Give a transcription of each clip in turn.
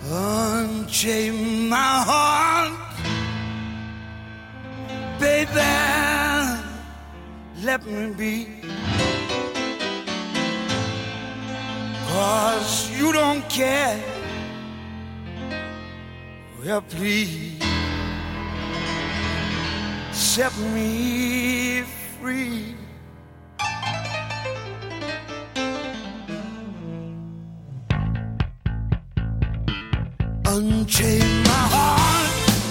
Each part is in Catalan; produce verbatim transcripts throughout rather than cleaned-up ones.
Unchain my heart, baby, let me be. 'Cause you don't care. Well, please set me free. Unchain my heart,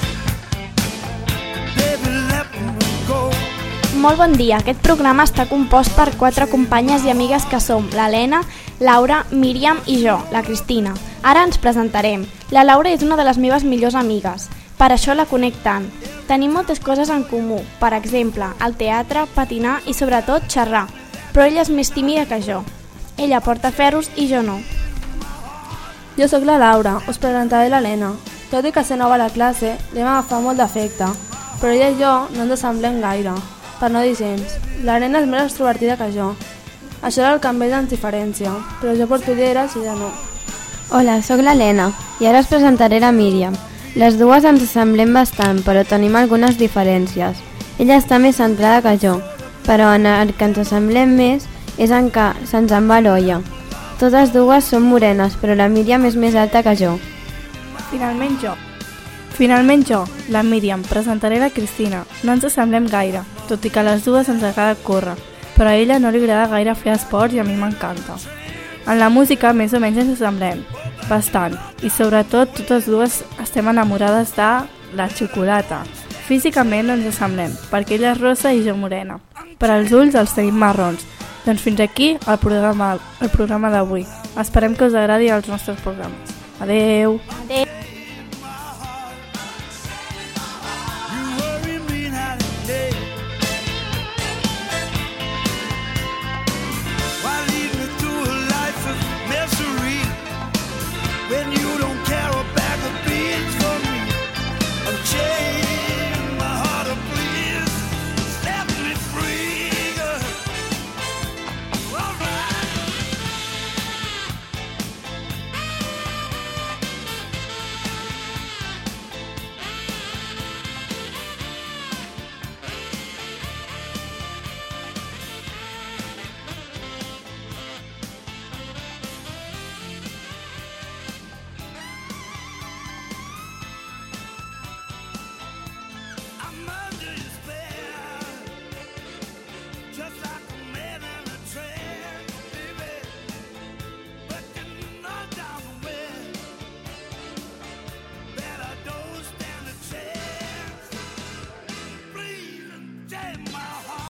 baby, let me go. Molt bon dia, aquest programa està compost per quatre companyes i amigues que som l'Helena, Laura, Míriam i jo, la Cristina. Ara ens presentarem. La Laura és una de les meves millors amigues, per això la conec tant. Tenim moltes coses en comú, per exemple, el teatre, patinar i sobretot xerrar, però ella és més tímida que jo. Ella porta ferros i jo no. Jo sóc la Laura, us presentaré l'Helena. Tot i que ser nova a la classe, li hem agafat molt d'afecte, però ella i jo no ens assemblem gaire, per no dir gens. L'Helena és més extrovertida que jo. Això del canvi ens diferència, però jo porto ulleres i ella no. Hola, sóc l'Helena i ara us presentaré la Míriam. Les dues ens assemblem bastant, però tenim algunes diferències. Ella està més centrada que jo, però en el que ens assemblem més és en què se'ns en va l'olla. Totes dues són morenes, però la Míriam és més alta que jo. Finalment jo. Finalment jo, la Míriam, presentaré la Cristina. No ens assemblem gaire, tot i que a les dues ens agrada córrer, però a ella no li agrada gaire fer esports i a mi m'encanta. En la música més o menys ens assemblem, bastant, i sobretot totes dues estem enamorades de la xocolata. Físicament no ens assemblem, perquè ella és rosa i jo morena. Per als ulls els tenim marrons. Doncs fins aquí el programa, el programa d'avui. Esperem que us agradi els nostres programes. Adeu! Adeu!